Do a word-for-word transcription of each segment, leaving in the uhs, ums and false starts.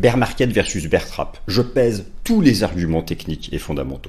Bear market versus bear trap. Je pèse tous les arguments techniques et fondamentaux.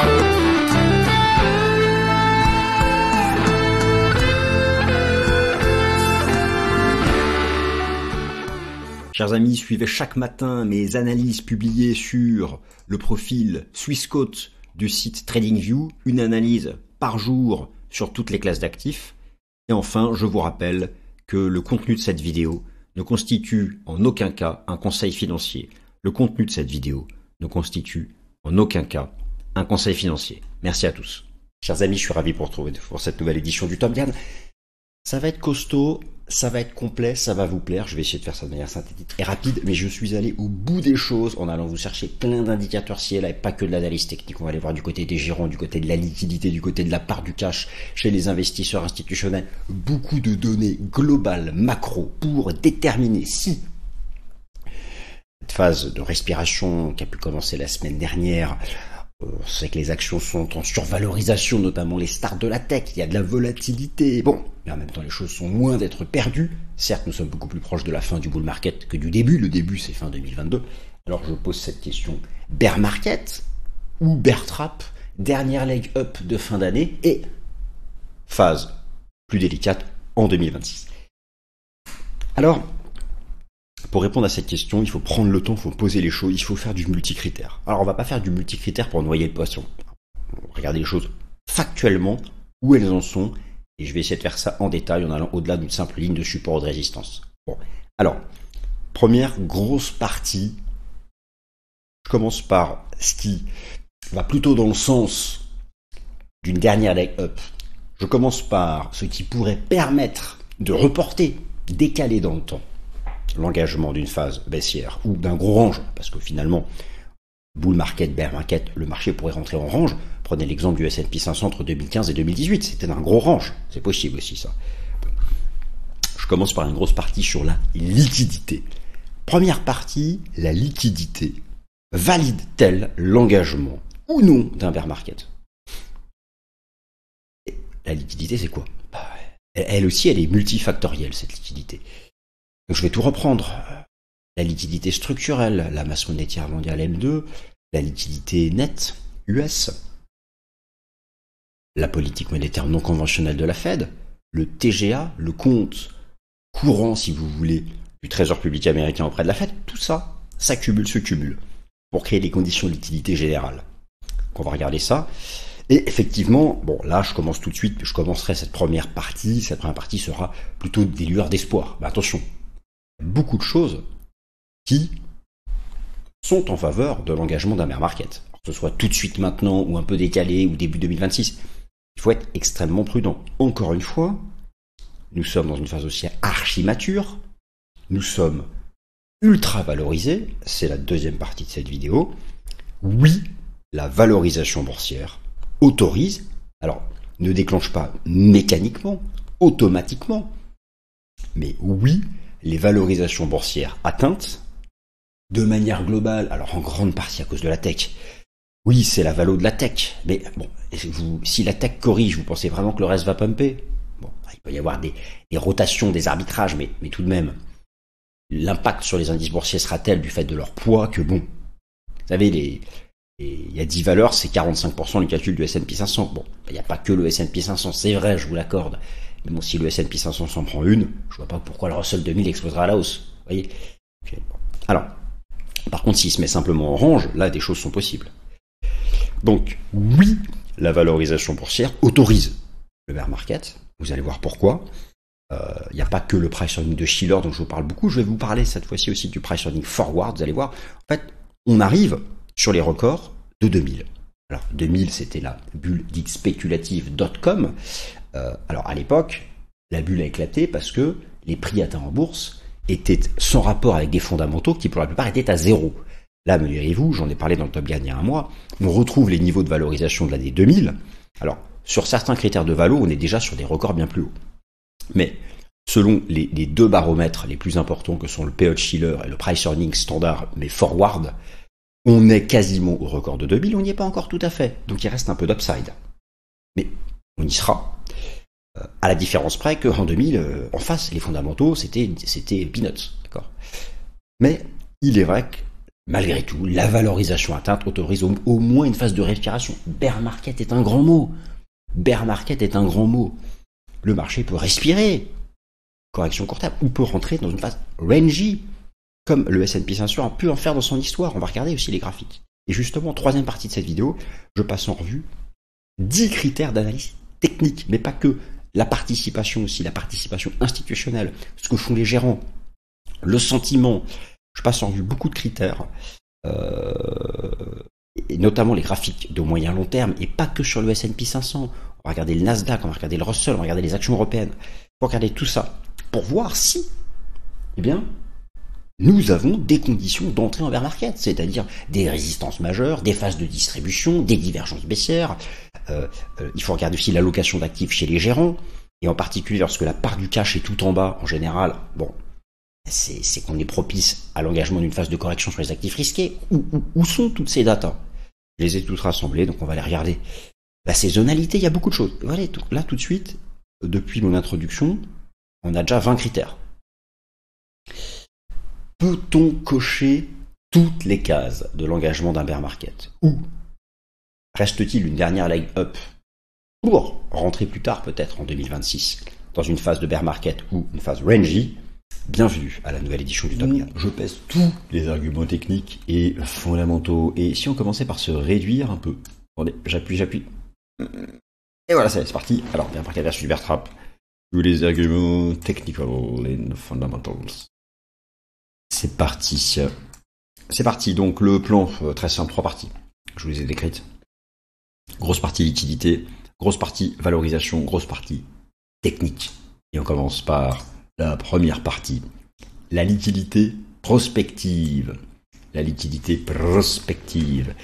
Chers amis, suivez chaque matin mes analyses publiées sur le profil Swissquote du site TradingView, une analyse par jour sur toutes les classes d'actifs. Et enfin, je vous rappelle que le contenu de cette vidéo ne constitue en aucun cas un conseil financier. Le contenu de cette vidéo ne constitue en aucun cas un conseil financier. Merci à tous. Chers amis, je suis ravi pour retrouver pour cette nouvelle édition du Top Gun. Ça va être costaud, ça va être complet, ça va vous plaire. Je vais essayer de faire ça de manière synthétique et rapide, mais je suis allé au bout des choses en allant vous chercher plein d'indicateurs ciel et pas que de l'analyse technique. On va aller voir du côté des gérants, du côté de la liquidité, du côté de la part du cash chez les investisseurs institutionnels. Beaucoup de données globales, macro, pour déterminer si cette phase de respiration qui a pu commencer la semaine dernière, on sait que les actions sont en survalorisation, notamment les stars de la tech, il y a de la volatilité. Bon, mais en même temps, les choses sont loin d'être perdues. Certes, nous sommes beaucoup plus proches de la fin du bull market que du début. Le début, c'est fin deux mille vingt-deux. Alors, je pose cette question. Bear market ou bear trap? Dernière leg up de fin d'année et phase plus délicate en deux mille vingt-six. Alors, pour répondre à cette question, il faut prendre le temps, il faut poser les choses, il faut faire du multicritère. Alors, on va pas faire du multicritère pour noyer le poisson. Regardez les choses factuellement, où elles en sont, et je vais essayer de faire ça en détail en allant au-delà d'une simple ligne de support ou de résistance. Bon, alors, première grosse partie, je commence par ce qui va plutôt dans le sens d'une dernière leg up. Je commence par ce qui pourrait permettre de reporter, décaler dans le temps l'engagement d'une phase baissière ou d'un gros range, parce que finalement, bull market, bear market, le marché pourrait rentrer en range. Prenez l'exemple du S and P cinq cents entre deux mille quinze et deux mille dix-huit, c'était un gros range, c'est possible aussi ça. Je commence par une grosse partie sur la liquidité. Première partie, la liquidité. Valide-t-elle l'engagement ou non d'un bear market? Et la liquidité, c'est quoi? Bah, elle aussi, elle est multifactorielle, cette liquidité. Donc je vais tout reprendre. La liquidité structurelle, la masse monétaire mondiale M deux, la liquidité nette U S, la politique monétaire non conventionnelle de la Fed, le T G A, le compte courant, si vous voulez, du Trésor public américain auprès de la Fed, tout ça, ça cumule, se cumule, pour créer les conditions de liquidité générale. Donc on va regarder ça. Et effectivement, bon là je commence tout de suite, je commencerai cette première partie, cette première partie sera plutôt des lueurs d'espoir. Mais attention, beaucoup de choses qui sont en faveur de l'engagement d'un bear market. Alors, que ce soit tout de suite maintenant ou un peu décalé ou début deux mille vingt-six, il faut être extrêmement prudent. Encore une fois, nous sommes dans une phase haussière archi mature, nous sommes ultra valorisés, c'est la deuxième partie de cette vidéo. Oui, la valorisation boursière autorise, alors ne déclenche pas mécaniquement, automatiquement, mais oui, les valorisations boursières atteintes, de manière globale, alors en grande partie à cause de la tech. Oui, c'est la valo de la tech, mais bon, vous, si la tech corrige, vous pensez vraiment que le reste va pumper? Bon, il peut y avoir des, des rotations, des arbitrages, mais, mais tout de même, l'impact sur les indices boursiers sera tel du fait de leur poids que bon, vous savez, les, les, il y a dix valeurs, c'est quarante-cinq pour cent du calcul du S and P cinq cents. Bon, il n'y a pas que le S and P cinq cents, c'est vrai, je vous l'accorde. Mais bon, si le S and P cinq cents s'en prend une, je vois pas pourquoi le Russell deux mille explosera à la hausse. Vous voyez? Alors, par contre, s'il se met simplement en range, là, des choses sont possibles. Donc, oui, la valorisation boursière autorise le bear market. Vous allez voir pourquoi. Il euh, n'y a pas que le price earning de Shiller dont je vous parle beaucoup. Je vais vous parler cette fois-ci aussi du price earning forward. Vous allez voir. En fait, on arrive sur les records de deux mille. Alors, deux mille, c'était la bulle dite spéculative dot com. Euh, alors à l'époque, la bulle a éclaté parce que les prix atteints en bourse étaient sans rapport avec des fondamentaux qui pour la plupart étaient à zéro. Là, me direz-vous, j'en ai parlé dans le Top Gun il y a un mois, on retrouve les niveaux de valorisation de l'année deux mille. Alors, sur certains critères de valo, on est déjà sur des records bien plus hauts. Mais selon les, les deux baromètres les plus importants que sont le P E Shiller et le Price Earning Standard, mais forward, on est quasiment au record de deux mille, on n'y est pas encore tout à fait. Donc il reste un peu d'upside. Mais on y sera. Euh, à la différence près qu'en deux mille, euh, en face, les fondamentaux, c'était, c'était peanuts. D'accord. Mais il est vrai que, malgré tout, la valorisation atteinte autorise au, au moins une phase de respiration. Bear market est un grand mot. Bear market est un grand mot. Le marché peut respirer. Correction court terme. Ou peut rentrer dans une phase rangy, comme le S and P cinq cents a pu en faire dans son histoire. On va regarder aussi les graphiques. Et justement, troisième partie de cette vidéo, je passe en revue dix critères d'analyse technique, mais pas que. La participation aussi, la participation institutionnelle, ce que font les gérants, le sentiment. Je passe en revue beaucoup de critères, euh, et notamment les graphiques de moyen long terme, et pas que sur le S and P cinq cents. On va regarder le Nasdaq, on va regarder le Russell, on va regarder les actions européennes. On va regarder tout ça pour voir si, eh bien, nous avons des conditions d'entrée en bear market, c'est-à-dire des résistances majeures, des phases de distribution, des divergences baissières. Euh, euh, il faut regarder aussi l'allocation d'actifs chez les gérants, et en particulier lorsque la part du cash est tout en bas, en général, bon, c'est, c'est qu'on est propice à l'engagement d'une phase de correction sur les actifs risqués. Où, où, où sont toutes ces datas? Je les ai toutes rassemblées, donc on va les regarder. La saisonnalité, il y a beaucoup de choses. Voilà, là tout de suite, depuis mon introduction, on a déjà vingt critères. Peut-on cocher toutes les cases de l'engagement d'un bear market? Ou reste-t-il une dernière leg up pour rentrer plus tard, peut-être en deux mille vingt-six, dans une phase de bear market ou une phase rangy? Bienvenue à la nouvelle édition du Top quatre. Je pèse tous les arguments techniques et fondamentaux. Et si on commençait par se réduire un peu? Attendez, j'appuie, j'appuie. Et voilà, c'est, c'est parti. Alors, bear market versus bear trap. Tous les arguments technical and fundamentals. C'est parti. C'est parti. Donc le plan, euh, très simple, trois parties. Je vous les ai décrites. Grosse partie liquidité, grosse partie valorisation, grosse partie technique. Et on commence par la première partie. La liquidité prospective. La liquidité prospective.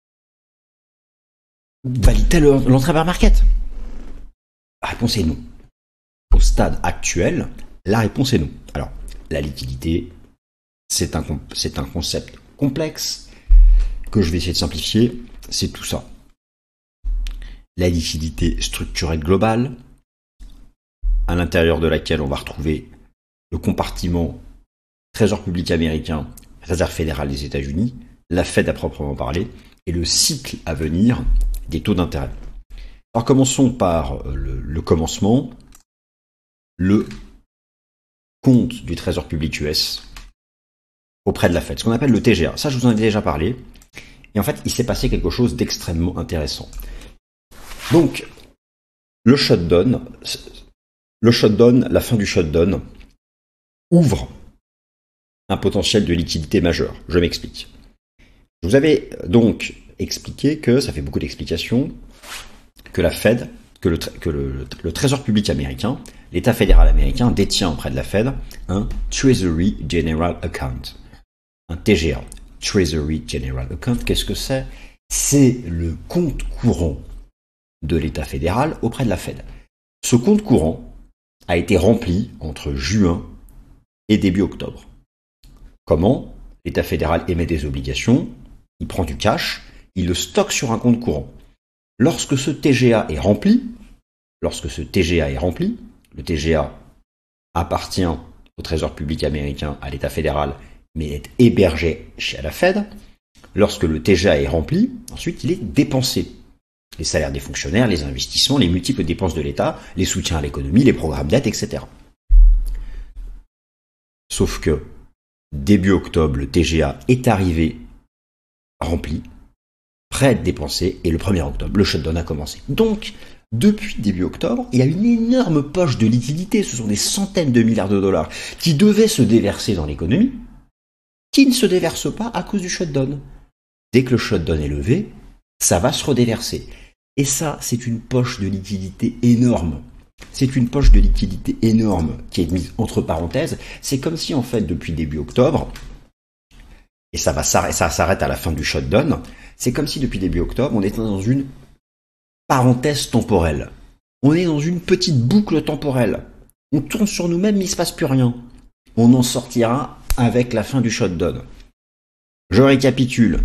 Valide-t-elle l'entrée bear market? La réponse est non. Au stade actuel, la réponse est non. Alors, la liquidité, c'est un, c'est un concept complexe que je vais essayer de simplifier. C'est tout ça. La liquidité structurelle globale, à l'intérieur de laquelle on va retrouver le compartiment Trésor public américain, Réserve fédérale des États-Unis, la Fed à proprement parler, et le cycle à venir des taux d'intérêt. Alors commençons par le, le commencement, le compte du Trésor public U S auprès de la Fed, ce qu'on appelle le T G A. Ça, je vous en ai déjà parlé. Et en fait, il s'est passé quelque chose d'extrêmement intéressant. Donc, le shutdown, le shutdown, la fin du shutdown, ouvre un potentiel de liquidité majeur. Je m'explique. Je vous avais donc expliqué que, ça fait beaucoup d'explications, que la Fed, que le, que le, le Trésor public américain, l'État fédéral américain détient auprès de la Fed un Treasury General Account, un T G A. Treasury General Account, qu'est-ce que c'est? C'est le compte courant de l'État fédéral auprès de la Fed. Ce compte courant a été rempli entre juin et début octobre. Comment? L'État fédéral émet des obligations, il prend du cash, il le stocke sur un compte courant. Lorsque ce T G A est rempli, lorsque ce T G A est rempli, le T G A appartient au Trésor public américain, à l'État fédéral, mais est hébergé chez la Fed. Lorsque le T G A est rempli, ensuite il est dépensé. Les salaires des fonctionnaires, les investissements, les multiples dépenses de l'État, les soutiens à l'économie, les programmes d'aide, et cetera. Sauf que, début octobre, le T G A est arrivé rempli, prêt à être dépensé, et le premier octobre, le shutdown a commencé. Donc, depuis début octobre, il y a une énorme poche de liquidité, ce sont des centaines de milliards de dollars, qui devaient se déverser dans l'économie, qui ne se déversent pas à cause du shutdown. Dès que le shutdown est levé, ça va se redéverser. Et ça, c'est une poche de liquidité énorme. C'est une poche de liquidité énorme qui est mise entre parenthèses. C'est comme si, en fait, depuis début octobre, et ça va s'arrêter, ça s'arrête à la fin du shutdown, c'est comme si depuis début octobre, on était dans une parenthèse temporelle. On est dans une petite boucle temporelle. On tourne sur nous-mêmes, mais il ne se passe plus rien. On en sortira avec la fin du shutdown. Je récapitule.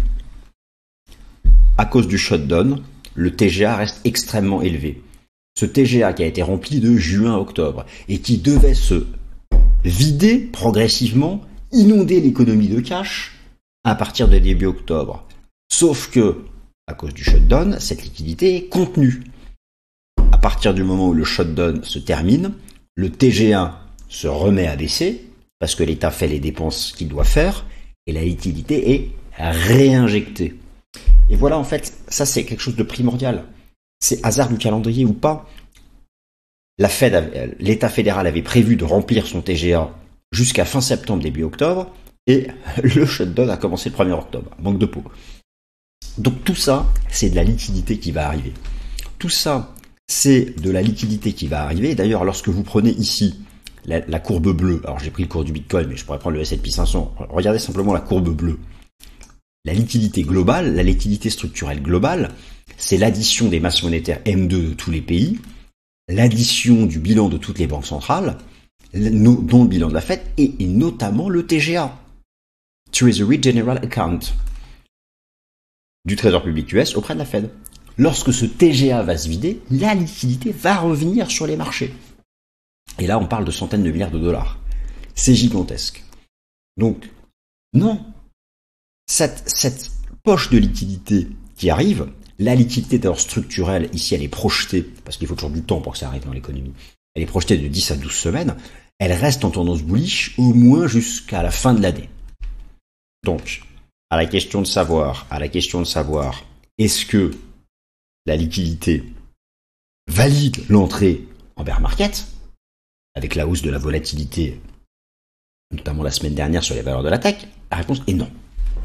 À cause du shutdown, le T G A reste extrêmement élevé. Ce T G A qui a été rempli de juin à octobre et qui devait se vider progressivement, inonder l'économie de cash à partir de début octobre. Sauf que, à cause du shutdown, cette liquidité est contenue. À partir du moment où le shutdown se termine, le T G A se remet à baisser, parce que l'État fait les dépenses qu'il doit faire, et la liquidité est réinjectée. Et voilà, en fait, ça c'est quelque chose de primordial. C'est hasard du calendrier ou pas. La Fed, l'État fédéral avait prévu de remplir son T G A jusqu'à fin septembre, début octobre, et le shutdown a commencé le premier octobre. Manque de peau. Donc tout ça, c'est de la liquidité qui va arriver. Tout ça, c'est de la liquidité qui va arriver. D'ailleurs, lorsque vous prenez ici la, la courbe bleue, alors j'ai pris le cours du Bitcoin, mais je pourrais prendre le S and P cinq cents, regardez simplement la courbe bleue. La liquidité globale, la liquidité structurelle globale, c'est l'addition des masses monétaires M deux de tous les pays, l'addition du bilan de toutes les banques centrales, dont le bilan de la Fed, et, et notamment le T G A, Treasury General Account, du Trésor public U S auprès de la Fed. Lorsque ce T G A va se vider, la liquidité va revenir sur les marchés. Et là, on parle de centaines de milliards de dollars. C'est gigantesque. Donc, non, cette, cette poche de liquidité qui arrive, la liquidité d'abord structurelle, ici elle est projetée, parce qu'il faut toujours du temps pour que ça arrive dans l'économie, elle est projetée de dix à douze semaines, elle reste en tendance bullish au moins jusqu'à la fin de l'année. Donc, à la question de savoir, à la question de savoir, est-ce que la liquidité valide l'entrée en bear market, avec la hausse de la volatilité, notamment la semaine dernière sur les valeurs de la tech, la réponse est non.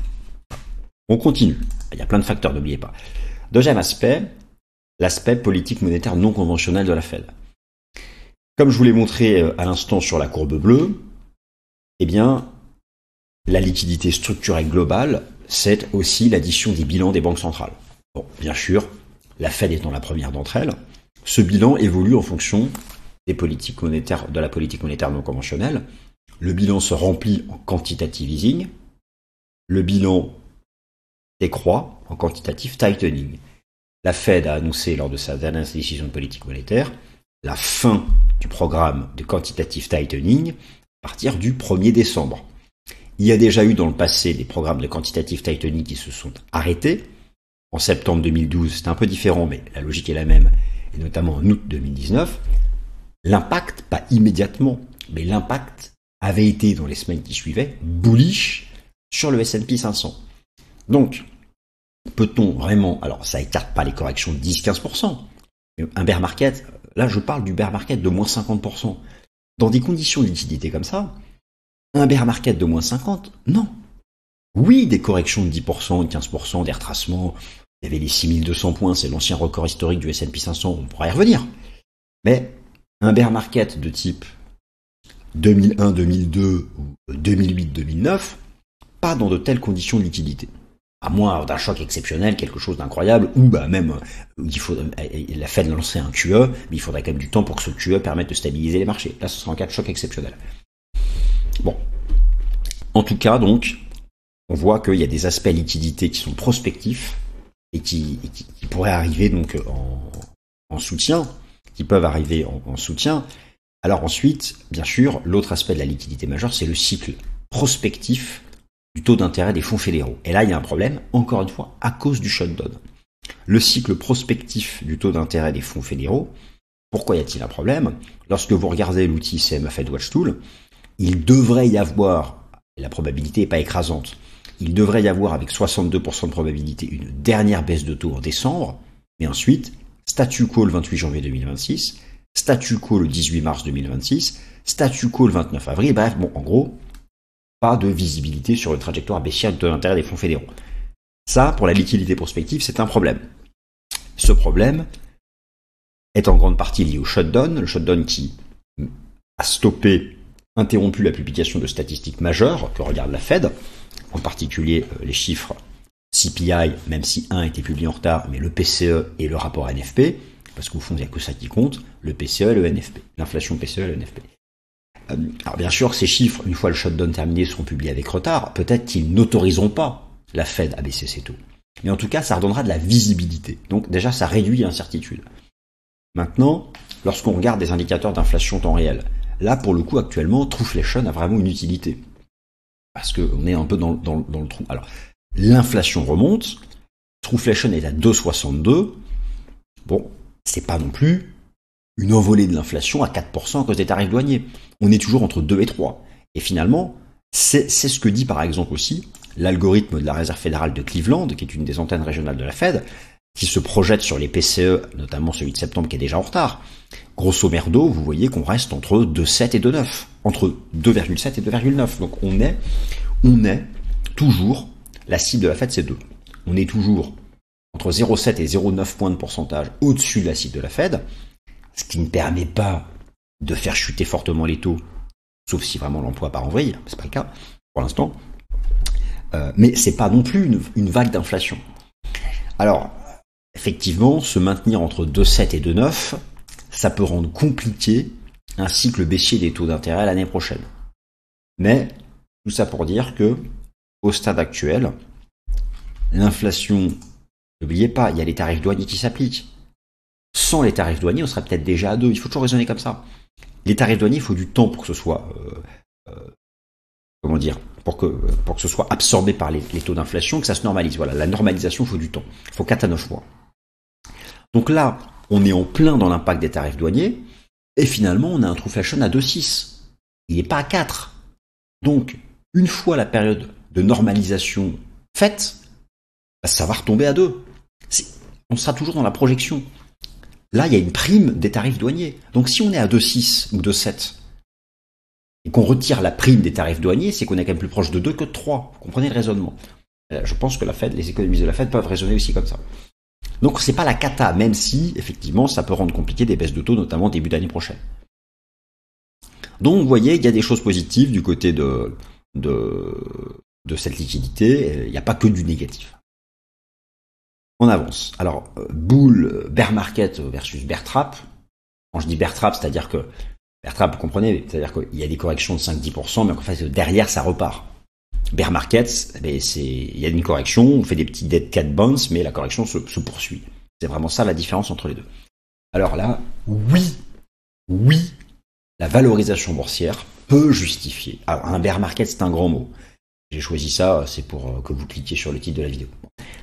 On continue. Il y a plein de facteurs, n'oubliez pas. Deuxième aspect, l'aspect politique monétaire non conventionnel de la Fed. Comme je vous l'ai montré à l'instant sur la courbe bleue, eh bien, la liquidité structurelle globale, c'est aussi l'addition des bilans des banques centrales. Bon, bien sûr, la Fed étant la première d'entre elles, ce bilan évolue en fonction des politiques monétaires, de la politique monétaire non conventionnelle. Le bilan se remplit en quantitative easing, le bilan décroît en quantitative tightening. La Fed a annoncé lors de sa dernière décision de politique monétaire la fin du programme de quantitative tightening à partir du premier décembre. Il y a déjà eu dans le passé des programmes de quantitative tightening qui se sont arrêtés. En septembre deux mille douze, c'était un peu différent, mais la logique est la même, et notamment en août deux mille dix-neuf. L'impact, pas immédiatement, mais l'impact avait été, dans les semaines qui suivaient, bullish sur le S and P cinq cents. Donc, peut-on vraiment, alors ça écarte pas les corrections de dix à quinze pour cent, mais un bear market, là je parle du bear market de moins cinquante pour cent. Dans des conditions de liquidité comme ça, un bear market de moins cinquante, non. Oui, des corrections de dix pour cent, de quinze pour cent, des retracements, il y avait les six mille deux cents points, c'est l'ancien record historique du S and P cinq cents, on pourra y revenir. Mais un bear market de type deux mille un deux mille deux ou deux mille huit deux mille neuf, pas dans de telles conditions de liquidité. À moins d'un choc exceptionnel, quelque chose d'incroyable, ou bah même il faut, la Fed lancerait un Q E, mais il faudrait quand même du temps pour que ce Q E permette de stabiliser les marchés. Là, ce sera en cas de choc exceptionnel. Bon. En tout cas, donc, on voit qu'il y a des aspects liquidité qui sont prospectifs et qui, et qui, qui pourraient arriver donc en, en soutien, qui peuvent arriver en, en soutien. Alors ensuite, bien sûr, l'autre aspect de la liquidité majeure, c'est le cycle prospectif du taux d'intérêt des fonds fédéraux. Et là, il y a un problème, encore une fois, à cause du shutdown. Le cycle prospectif du taux d'intérêt des fonds fédéraux, pourquoi y a-t-il un problème? Lorsque vous regardez l'outil C M A Fed Watch Tool, il devrait y avoir, et la probabilité n'est pas écrasante, il devrait y avoir avec soixante-deux pour cent de probabilité une dernière baisse de taux en décembre, mais ensuite, statu quo le vingt-huit janvier deux mille vingt-six, statu quo le dix-huit mars deux mille vingt-six, statu quo le vingt-neuf avril, bref, bon, en gros, pas de visibilité sur une trajectoire baissière du taux d'intérêt des fonds fédéraux. Ça, pour la liquidité prospective, c'est un problème. Ce problème est en grande partie lié au shutdown, le shutdown qui a stoppé, interrompu la publication de statistiques majeures que regarde la Fed, en particulier les chiffres C P I, même si un a été publié en retard, mais le P C E et le rapport N F P, parce qu'au fond, il n'y a que ça qui compte, le P C E et le N F P, l'inflation P C E et le N F P. Alors bien sûr, ces chiffres, une fois le shutdown terminé, seront publiés avec retard. Peut-être qu'ils n'autoriseront pas la Fed à baisser ses taux. Mais en tout cas, ça redonnera de la visibilité. Donc déjà, ça réduit l'incertitude. Maintenant, lorsqu'on regarde des indicateurs d'inflation temps réel, là, pour le coup, actuellement, Trueflation a vraiment une utilité. parce qu'on est un peu dans, dans, dans le trou. Alors, l'inflation remonte, Truflation est à deux virgule soixante-deux. Bon, c'est pas non plus une envolée de l'inflation à quatre pour cent à cause des tarifs douaniers. On est toujours entre deux et trois. Et finalement, c'est, c'est ce que dit par exemple aussi l'algorithme de la Réserve fédérale de Cleveland, qui est une des antennes régionales de la Fed, qui se projette sur les P C E, notamment celui de septembre qui est déjà en retard. Grosso merdo, vous voyez qu'on reste entre deux virgule sept et deux virgule neuf. Entre deux virgule sept et deux virgule neuf. Donc on est, on est toujours, la cible de la Fed c'est deux. On est toujours entre zéro virgule sept et zéro virgule neuf points de pourcentage au-dessus de la cible de la Fed, ce qui ne permet pas de faire chuter fortement les taux, sauf si vraiment l'emploi part en vrille, c'est pas le cas pour l'instant. Euh, mais c'est pas non plus une, une vague d'inflation. Alors, effectivement, se maintenir entre deux virgule sept et deux virgule neuf, ça peut rendre compliqué un cycle baissier des taux d'intérêt l'année prochaine. Mais, tout ça pour dire que, au stade actuel, l'inflation, n'oubliez pas, il y a les tarifs douaniers qui s'appliquent. Sans les tarifs douaniers, on serait peut-être déjà à deux. Il faut toujours raisonner comme ça. Les tarifs douaniers, il faut du temps pour que ce soit, euh, euh, comment dire, pour que, pour que ce soit absorbé par les, les taux d'inflation, que ça se normalise. Voilà, la normalisation, il faut du temps. Il faut quatre à neuf mois. Donc là, on est en plein dans l'impact des tarifs douaniers, et finalement, on a un Truflation à deux virgule six. Il n'est pas à quatre. Donc, une fois la période de normalisation faite, ça va retomber à deux. C'est, on sera toujours dans la projection. Là, il y a une prime des tarifs douaniers. Donc, si on est à deux virgule six ou deux virgule sept, et qu'on retire la prime des tarifs douaniers, c'est qu'on est quand même plus proche de deux que de trois. Vous comprenez le raisonnement? Je pense que la Fed, les économistes de la Fed peuvent raisonner aussi comme ça. Donc, c'est pas la cata, même si, effectivement, ça peut rendre compliqué des baisses de taux, notamment début d'année prochaine. Donc, vous voyez, il y a des choses positives du côté de, de, de cette liquidité. Il n'y a pas que du négatif. On avance. Alors, bull, bear market versus bear trap. Quand je dis bear trap, c'est-à-dire que, bear trap, vous comprenez, c'est-à-dire qu'il y a des corrections de cinq à dix pour cent, mais en fait, derrière, ça repart. Bear market, c'est, il y a une correction, on fait des petits dead cat bounce, mais la correction se, se poursuit. C'est vraiment ça la différence entre les deux. Alors là, oui, oui, la valorisation boursière peut justifier. Alors, un bear market, c'est un grand mot. J'ai choisi ça, c'est pour que vous cliquiez sur le titre de la vidéo.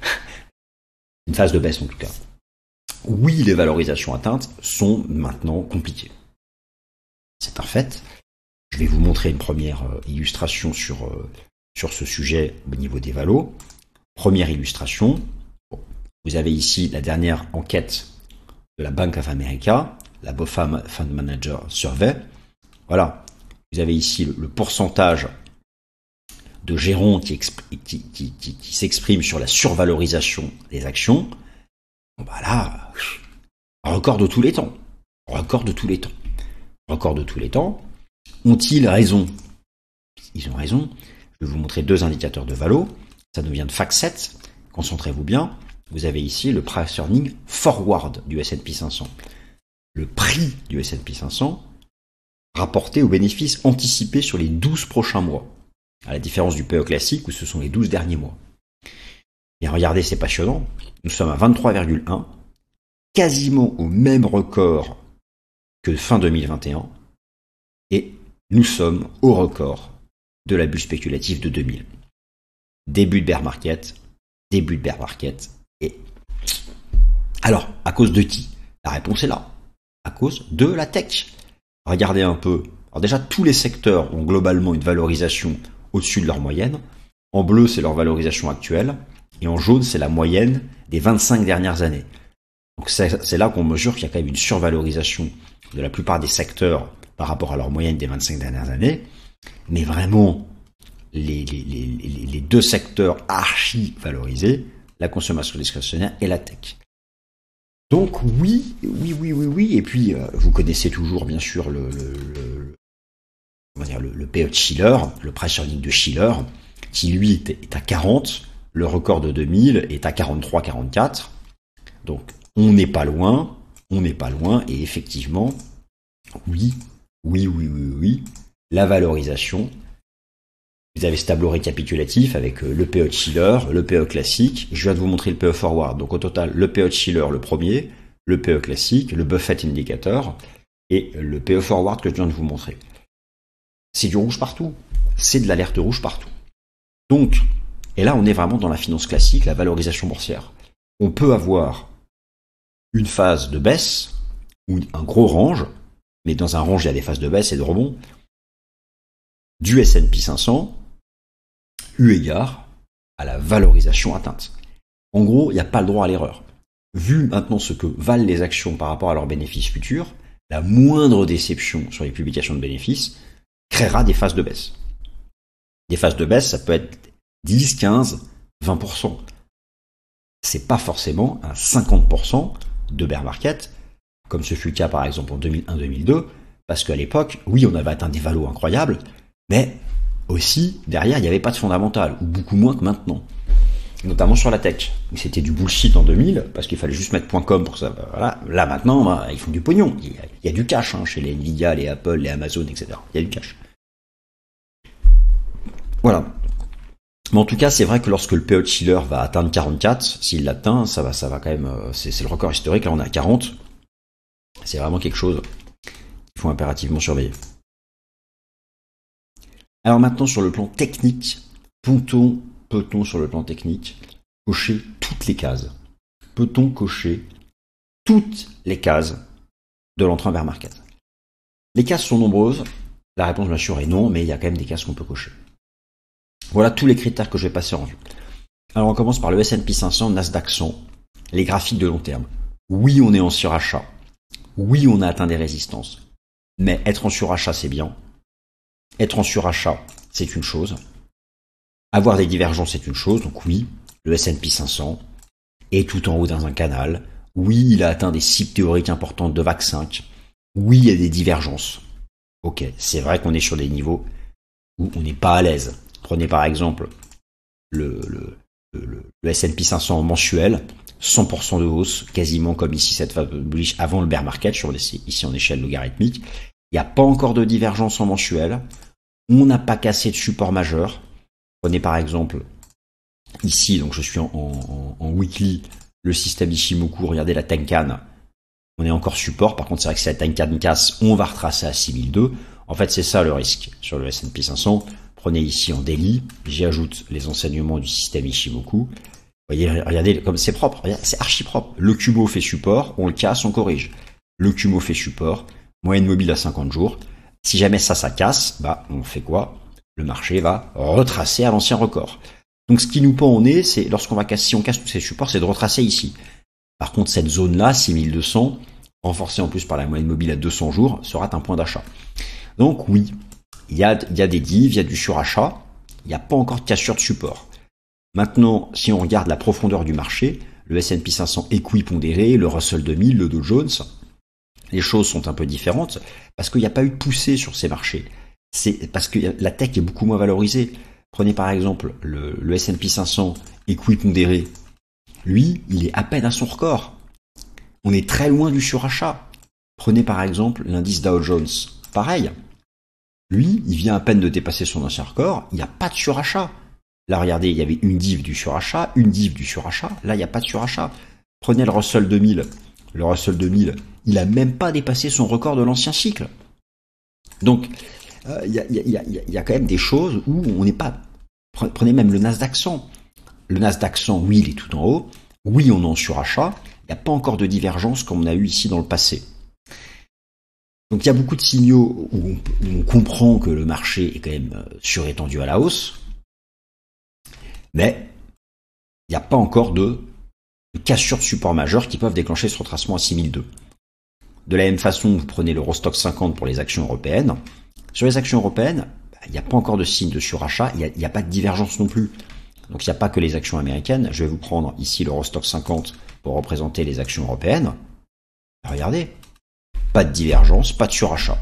Une phase de baisse en tout cas. Oui, les valorisations atteintes sont maintenant compliquées. C'est un fait. Je vais vous montrer une première illustration sur, sur ce sujet au niveau des valos. Première illustration. Vous avez ici la dernière enquête de la Bank of America, la B O F A Fund Manager Survey. Voilà. Vous avez ici le, le pourcentage de gérants qui, qui, qui, qui, qui s'expriment sur la survalorisation des actions. Bon bah là, record de tous les temps. Record de tous les temps. Record de tous les temps. Ont-ils raison? Ils ont raison. Je vais vous montrer deux indicateurs de valo. Ça nous vient de FactSet. Concentrez-vous bien. Vous avez ici le price earning forward du S and P cinq cents. Le prix du S and P cinq cents rapporté aux bénéfices anticipés sur les douze prochains mois. À la différence du P E classique où ce sont les douze derniers mois. Et regardez, c'est passionnant. Nous sommes à vingt-trois virgule un, quasiment au même record que fin deux mille vingt et un, et nous sommes au record de la bulle spéculative de deux mille. Début de bear market, début de bear market, et... Alors, à cause de qui? La réponse est là. À cause de la tech. Regardez un peu. Alors déjà, tous les secteurs ont globalement une valorisation au-dessus de leur moyenne. En bleu, c'est leur valorisation actuelle. Et en jaune, c'est la moyenne des vingt-cinq dernières années. Donc c'est, c'est là qu'on mesure qu'il y a quand même une survalorisation de la plupart des secteurs par rapport à leur moyenne des vingt-cinq dernières années. Mais vraiment, les, les, les, les deux secteurs archi valorisés, la consommation discrétionnaire et la tech. Donc oui, oui, oui, oui, oui. Et puis, euh, vous connaissez toujours, bien sûr, le... le, le on va dire le, le P E de Shiller, le price earning de Shiller, qui lui est, est à quarante, le record de deux mille est à quarante-trois quarante-quatre. Donc on n'est pas loin, on n'est pas loin, et effectivement, oui, oui, oui, oui, oui, la valorisation. Vous avez ce tableau récapitulatif avec le P E de Shiller, le P E classique. Je viens de vous montrer le P E forward. Donc au total, le P E de Shiller, le premier, le P E classique, le Buffett Indicator et le P E forward que je viens de vous montrer. C'est du rouge partout. C'est de l'alerte rouge partout. Donc, et là on est vraiment dans la finance classique, la valorisation boursière. On peut avoir une phase de baisse, ou un gros range, mais dans un range il y a des phases de baisse et de rebond, du S and P cinq cents, eu égard à la valorisation atteinte. En gros, il n'y a pas le droit à l'erreur. Vu maintenant ce que valent les actions par rapport à leurs bénéfices futurs, la moindre déception sur les publications de bénéfices créera des phases de baisse. Des phases de baisse, ça peut être dix, quinze, vingt pour cent. C'est pas forcément un cinquante pour cent de bear market, comme ce fut le cas par exemple en deux mille un deux mille deux, parce qu'à l'époque, oui, on avait atteint des valos incroyables, mais aussi, derrière, il n'y avait pas de fondamental, ou beaucoup moins que maintenant. Notamment sur la tech. C'était du bullshit en deux mille, parce qu'il fallait juste mettre .com pour ça. Voilà. Là, maintenant, bah, ils font du pognon. Il y a, il y a du cash hein, chez les Nvidia, les Apple, les Amazon, et cetera. Il y a du cash. Voilà. Mais en tout cas, c'est vrai que lorsque le P E de Schiller va atteindre quarante-quatre, s'il l'atteint, ça va, ça va quand même... C'est, c'est le record historique, là on est à quarante. C'est vraiment quelque chose qu'il faut impérativement surveiller. Alors maintenant, sur le plan technique, peut-on, peut-on sur le plan technique, cocher toutes les cases? Peut-on cocher toutes les cases de l'entrée en bear market? Les cases sont nombreuses. La réponse, bien sûr, est non, mais il y a quand même des cases qu'on peut cocher. Voilà tous les critères que je vais passer en vue. Alors on commence par le S and P cinq cents, Nasdaq cent, les graphiques de long terme. Oui, on est en surachat. Oui, on a atteint des résistances. Mais être en surachat, c'est bien. Être en surachat, c'est une chose. Avoir des divergences, c'est une chose. Donc oui, le S and P cinq cents est tout en haut dans un canal. Oui, il a atteint des cibles théoriques importantes de V A C cinq. Oui, il y a des divergences. Ok, c'est vrai qu'on est sur des niveaux où on n'est pas à l'aise. Prenez par exemple le, le, le, le S and P cinq cents mensuel, cent pour cent de hausse, quasiment comme ici cette phase bullish avant le bear market, sur les, ici en échelle logarithmique. Il n'y a pas encore de divergence en mensuel. On n'a pas cassé de support majeur. Prenez par exemple ici, donc je suis en, en, en weekly, le système Ishimoku, regardez la Tenkan. On est encore support, par contre c'est vrai que si la Tenkan casse, on va retracer à six mille deux. En fait c'est ça le risque sur le S and P cinq cents. Prenez ici en daily, j'y ajoute les enseignements du système Ishimoku. Vous voyez, regardez comme c'est propre, c'est archi propre. Le Kumo fait support, on le casse, on corrige. Le Kumo fait support, moyenne mobile à cinquante jours. Si jamais ça, ça casse, bah on fait quoi? Le marché va retracer à l'ancien record. Donc ce qui nous pend au nez, c'est lorsqu'on va casser, si on casse tous ces supports, c'est de retracer ici. Par contre, cette zone-là, six mille deux cents, renforcée en plus par la moyenne mobile à deux cents jours, sera un point d'achat. Donc oui, il y a, il y a des divs, il y a du surachat, il n'y a pas encore de cassure de support. Maintenant, si on regarde la profondeur du marché, le S and P cinq cents équipondéré, le Russell deux mille, le Dow Jones, les choses sont un peu différentes parce qu'il n'y a pas eu de poussée sur ces marchés. C'est parce que la tech est beaucoup moins valorisée. Prenez par exemple le, le S and P cinq cents équipondéré. Lui, il est à peine à son record. On est très loin du surachat. Prenez par exemple l'indice Dow Jones. Pareil. Lui, il vient à peine de dépasser son ancien record. Il n'y a pas de surachat. Là, regardez, il y avait une div du surachat, une div du surachat. Là, il n'y a pas de surachat. Prenez le Russell deux mille. Le Russell deux mille, il n'a même pas dépassé son record de l'ancien cycle. Donc, il euh, y, y, y, y a quand même des choses où on n'est pas... Prenez même le Nasdaq cent. Le Nasdaq cent, oui, il est tout en haut. Oui, on est en surachat. Il n'y a pas encore de divergence comme on a eu ici dans le passé. Donc, il y a beaucoup de signaux où on, où on comprend que le marché est quand même surétendu à la hausse. Mais il n'y a pas encore de, de cassure de support majeur qui peuvent déclencher ce retracement à six mille deux. De la même façon, vous prenez l'Eurostoxx cinquante pour les actions européennes. Sur les actions européennes, il n'y a pas encore de signe de surachat, il n'y a, a pas de divergence non plus. Donc il n'y a pas que les actions américaines. Je vais vous prendre ici l'Eurostoxx cinquante pour représenter les actions européennes. Regardez, pas de divergence, pas de surachat.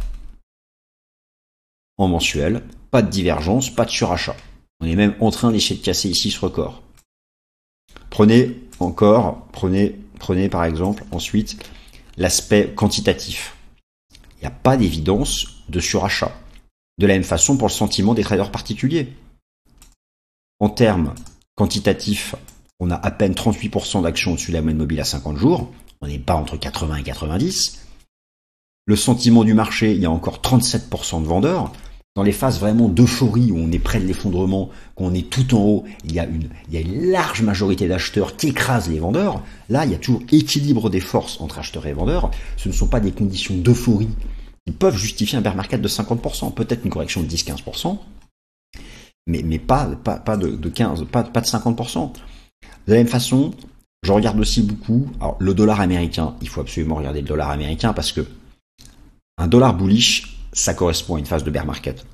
En mensuel, pas de divergence, pas de surachat. On est même en train d'essayer de casser ici ce record. Prenez encore, prenez, prenez par exemple ensuite l'aspect quantitatif. Il n'y a pas d'évidence de surachat. De la même façon pour le sentiment des traders particuliers. En termes quantitatifs, on a à peine trente-huit pour cent d'actions au-dessus de la moyenne mobile à cinquante jours. On n'est pas entre quatre-vingts et quatre-vingt-dix. Le sentiment du marché, il y a encore trente-sept pour cent de vendeurs. Dans les phases vraiment d'euphorie où on est près de l'effondrement, qu'on est tout en haut, il y a une, il y a une large majorité d'acheteurs qui écrasent les vendeurs. Là, il y a toujours équilibre des forces entre acheteurs et vendeurs. Ce ne sont pas des conditions d'euphorie qui peuvent justifier un bear market de cinquante pour cent, peut-être une correction de dix à quinze pour cent, mais, mais pas, pas, pas de, de quinze, pas, pas de cinquante pour cent. De la même façon, je regarde aussi beaucoup, alors le dollar américain, il faut absolument regarder le dollar américain parce que un dollar bullish, ça correspond à une phase de bear market.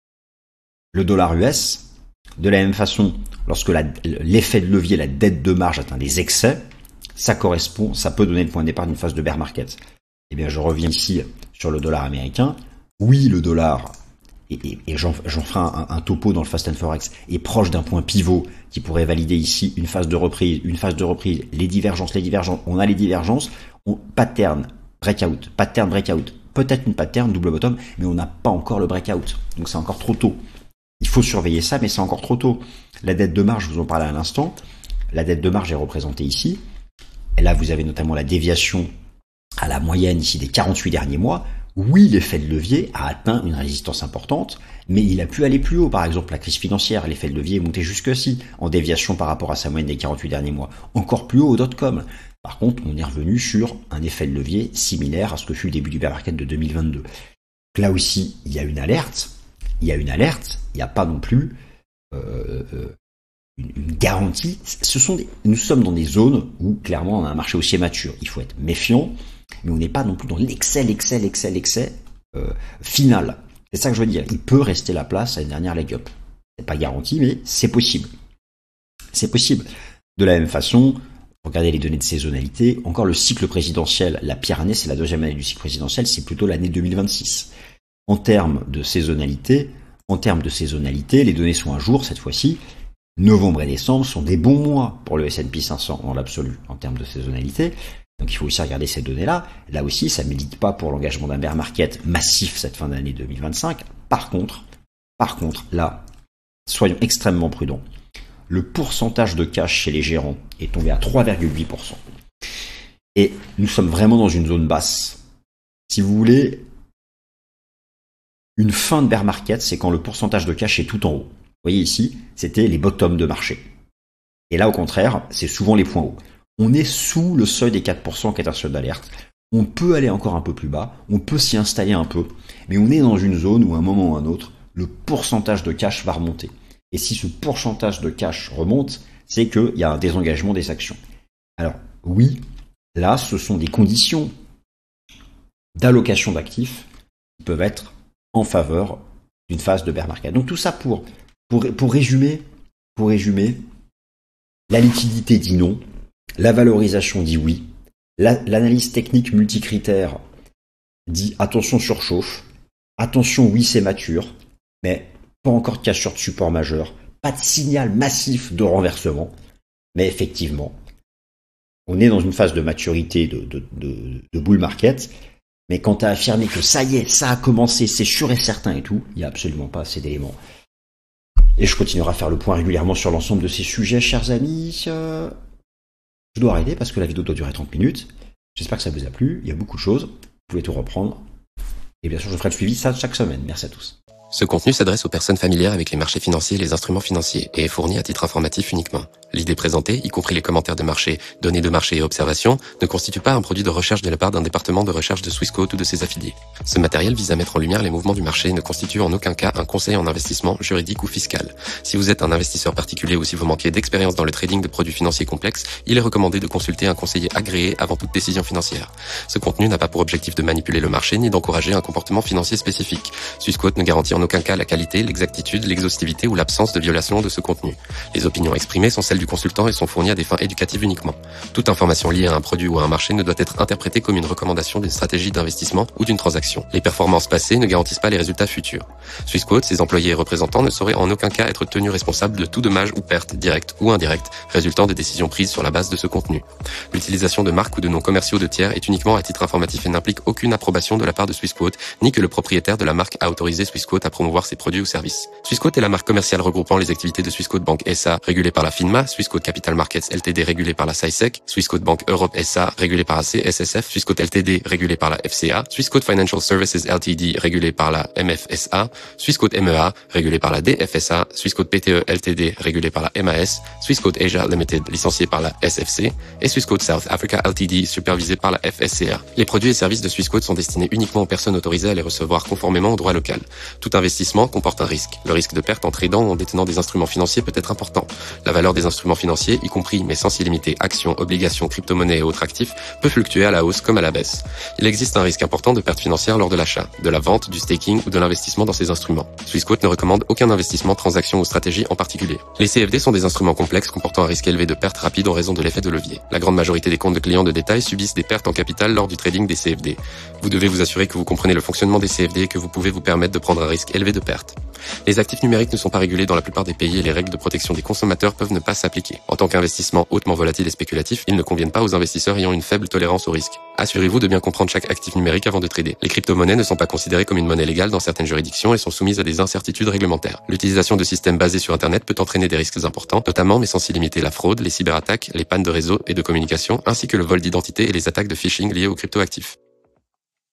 Le dollar U S, de la même façon, lorsque la, l'effet de levier, la dette de marge atteint des excès, ça correspond, ça peut donner le point de départ d'une phase de bear market. Eh bien, je reviens ici sur le dollar américain. Oui, le dollar, et, et, et j'en, j'en ferai un, un topo dans le Fast and Forex, est proche d'un point pivot qui pourrait valider ici une phase de reprise, une phase de reprise, les divergences, les divergences, on a les divergences, on, pattern, breakout, pattern, breakout. Peut-être une pattern, double bottom, mais on n'a pas encore le breakout. Donc c'est encore trop tôt. Il faut surveiller ça, mais c'est encore trop tôt. La dette de marge, je vous en parlais à l'instant. La dette de marge est représentée ici. Et là, vous avez notamment la déviation à la moyenne ici des quarante-huit derniers mois. Oui, l'effet de levier a atteint une résistance importante, mais il a pu aller plus haut. Par exemple, la crise financière, l'effet de levier est monté jusque-ci, en déviation par rapport à sa moyenne des quarante-huit derniers mois. Encore plus haut au dot-com. Par contre, on est revenu sur un effet de levier similaire à ce que fut le début du bear market de deux mille vingt-deux. Là aussi, il y a une alerte. Il y a une alerte. Il n'y a pas non plus euh, une, une garantie. Ce sont des, nous sommes dans des zones où clairement on a un marché haussier mature. Il faut être méfiant, mais on n'est pas non plus dans l'excès, l'excès, l'excès, l'excès euh, final. C'est ça que je veux dire. Il peut rester la place à une dernière leg up. C'est pas garanti, mais c'est possible. C'est possible. De la même façon. Regardez les données de saisonnalité. Encore le cycle présidentiel, la pire année, c'est la deuxième année du cycle présidentiel, c'est plutôt l'année deux mille vingt-six. En termes de saisonnalité, en termes de saisonnalité, les données sont à jour cette fois-ci. Novembre et décembre sont des bons mois pour le S and P cinq cents en l'absolu en termes de saisonnalité. Donc il faut aussi regarder ces données-là. Là aussi, ça ne milite pas pour l'engagement d'un bear market massif cette fin d'année deux mille vingt-cinq. Par contre, par contre, là, soyons extrêmement prudents. Le pourcentage de cash chez les gérants est tombé à trois virgule huit pour cent. Et nous sommes vraiment dans une zone basse. Si vous voulez, une fin de bear market, c'est quand le pourcentage de cash est tout en haut. Vous voyez ici, c'était les bottoms de marché. Et là, au contraire, c'est souvent les points hauts. On est sous le seuil des quatre pour cent qui est un seuil d'alerte. On peut aller encore un peu plus bas, on peut s'y installer un peu, mais on est dans une zone où à un moment ou à un autre, le pourcentage de cash va remonter. Et si ce pourcentage de cash remonte, c'est qu'il y a un désengagement des actions. Alors oui, là, ce sont des conditions d'allocation d'actifs qui peuvent être en faveur d'une phase de bear market. Donc tout ça pour, pour, pour résumer, pour résumer, la liquidité dit non, la valorisation dit oui, la, l'analyse technique multicritère dit attention surchauffe, attention oui c'est mature, mais pas encore de cassure de support majeur, pas de signal massif de renversement, mais effectivement, on est dans une phase de maturité de, de, de, de bull market, mais quand tu as affirmé que ça y est, ça a commencé, c'est sûr et certain et tout, il n'y a absolument pas assez d'éléments. Et je continuerai à faire le point régulièrement sur l'ensemble de ces sujets, chers amis. Euh, je dois arrêter parce que la vidéo doit durer trente minutes. J'espère que ça vous a plu, il y a beaucoup de choses, vous pouvez tout reprendre. Et bien sûr, je ferai le suivi ça chaque semaine. Merci à tous. Ce contenu s'adresse aux personnes familières avec les marchés financiers et les instruments financiers et est fourni à titre informatif uniquement. L'idée présentée, y compris les commentaires de marché, données de marché et observations, ne constitue pas un produit de recherche de la part d'un département de recherche de Swissquote ou de ses affiliés. Ce matériel vise à mettre en lumière les mouvements du marché et ne constitue en aucun cas un conseil en investissement juridique ou fiscal. Si vous êtes un investisseur particulier ou si vous manquez d'expérience dans le trading de produits financiers complexes, il est recommandé de consulter un conseiller agréé avant toute décision financière. Ce contenu n'a pas pour objectif de manipuler le marché ni d'encourager un comportement financier spécifique. Swissquote ne garantit en aucun cas la qualité, l'exactitude, l'exhaustivité ou l'absence de violation de ce contenu. Les opinions exprimées sont celles du consultant et sont fournies à des fins éducatives uniquement. Toute information liée à un produit ou à un marché ne doit être interprétée comme une recommandation d'une stratégie d'investissement ou d'une transaction. Les performances passées ne garantissent pas les résultats futurs. Swissquote, ses employés et représentants ne sauraient en aucun cas être tenus responsables de tout dommage ou perte, directe ou indirecte, résultant des décisions prises sur la base de ce contenu. L'utilisation de marques ou de noms commerciaux de tiers est uniquement à titre informatif et n'implique aucune approbation de la part de Swissquote, ni que le propriétaire de la marque a autorisé Swissquote à à promouvoir ses produits ou services. Swissquote est la marque commerciale regroupant les activités de Swissquote Bank S A, régulée par la FINMA, Swissquote Capital Markets Ltd, régulée par la S A I S E C, Swissquote Bank Europe S A, régulée par la C S S F, Swissquote Ltd, régulée par la F C A, Swissquote Financial Services Ltd, régulée par la M F S A, Swissquote M E A, régulée par la D F S A, Swissquote P T E Ltd, régulée par la M A S, Swissquote Asia Limited, licenciée par la S F C, et Swissquote South Africa Ltd, supervisée par la F S C R. Les produits et services de Swissquote sont destinés uniquement aux personnes autorisées à les recevoir conformément au droit local. Tout investissement comporte un risque. Le risque de perte en tradant ou en détenant des instruments financiers peut être important. La valeur des instruments financiers, y compris mais sans s'y limiter actions, obligations, crypto-monnaies et autres actifs, peut fluctuer à la hausse comme à la baisse. Il existe un risque important de perte financière lors de l'achat, de la vente, du staking ou de l'investissement dans ces instruments. Swissquote ne recommande aucun investissement, transaction ou stratégie en particulier. Les C F D sont des instruments complexes comportant un risque élevé de perte rapide en raison de l'effet de levier. La grande majorité des comptes de clients de détail subissent des pertes en capital lors du trading des C F D. Vous devez vous assurer que vous comprenez le fonctionnement des C F D et que vous pouvez vous permettre de prendre un risque élevé de perte. Les actifs numériques ne sont pas régulés dans la plupart des pays et les règles de protection des consommateurs peuvent ne pas s'appliquer. En tant qu'investissement hautement volatile et spéculatif, ils ne conviennent pas aux investisseurs ayant une faible tolérance au risque. Assurez-vous de bien comprendre chaque actif numérique avant de trader. Les crypto-monnaies ne sont pas considérées comme une monnaie légale dans certaines juridictions et sont soumises à des incertitudes réglementaires. L'utilisation de systèmes basés sur Internet peut entraîner des risques importants, notamment mais sans s'y limiter la fraude, les cyberattaques, les pannes de réseau et de communication, ainsi que le vol d'identité et les attaques de phishing liées aux cryptoactifs.